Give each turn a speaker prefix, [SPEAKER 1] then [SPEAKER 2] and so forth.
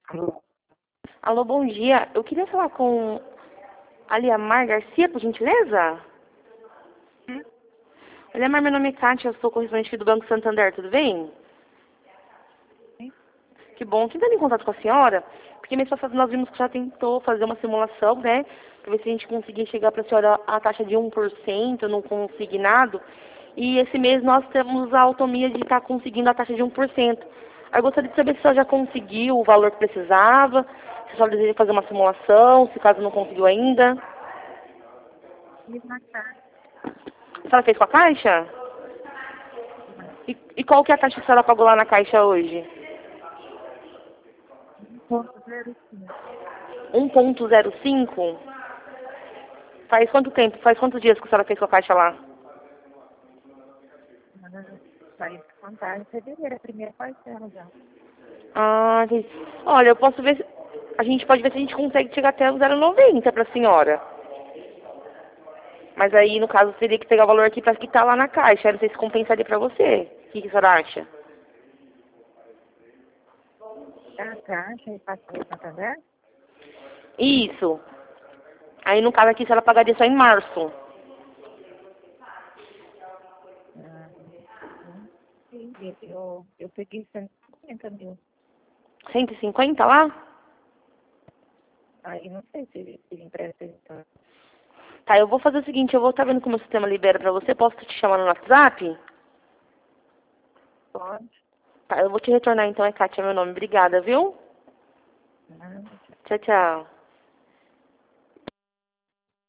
[SPEAKER 1] Alô?
[SPEAKER 2] Alô, bom dia. Eu queria falar com a Liamar Garcia, por gentileza?
[SPEAKER 1] Hum?
[SPEAKER 2] Liamar, meu nome é Kátia, eu sou correspondente aqui do Banco Santander, tudo bem?
[SPEAKER 1] Sim.
[SPEAKER 2] Que bom. Quem está em contato com a senhora? Porque mês passado nós vimos que já tentou fazer uma simulação, né? Para ver se a gente conseguia chegar para a senhora a taxa de 1% no consignado. E esse mês nós temos a autonomia de estar conseguindo a taxa de 1%. Aí eu gostaria de saber se a senhora já conseguiu o valor que precisava, se a senhora deseja fazer uma simulação, se caso não conseguiu ainda.
[SPEAKER 1] Fiz na casa.
[SPEAKER 2] A senhora fez com a Caixa? E qual que é a taxa que a senhora pagou lá na Caixa hoje?
[SPEAKER 1] 1,05.
[SPEAKER 2] 1,05? Faz quanto tempo? Faz quantos dias que a senhora fez com a Caixa lá?
[SPEAKER 1] Vai descontar em fevereiro, a primeira parcela já.
[SPEAKER 2] Ah, entendi. Olha, eu posso ver. A gente pode ver se a gente consegue chegar até o 0,90 para a senhora. Mas aí, no caso, teria que pegar o valor aqui para quitar lá na Caixa. Eu não sei se compensaria para você. O que a senhora acha?
[SPEAKER 1] A Caixa e passou o Santander?
[SPEAKER 2] Isso. Aí, no caso aqui, a senhora pagaria só em março.
[SPEAKER 1] Ah, não sei. Eu peguei 150 mil.
[SPEAKER 2] 150 lá?
[SPEAKER 1] Aí não sei se ele empresta então.
[SPEAKER 2] Tá, eu vou fazer o seguinte, eu vou estar vendo como o sistema libera para você. Posso te chamar no WhatsApp?
[SPEAKER 1] Pode.
[SPEAKER 2] Tá, eu vou te retornar então, é Kátia, meu nome. Obrigada, viu?
[SPEAKER 1] Nada.
[SPEAKER 2] Tchau, tchau.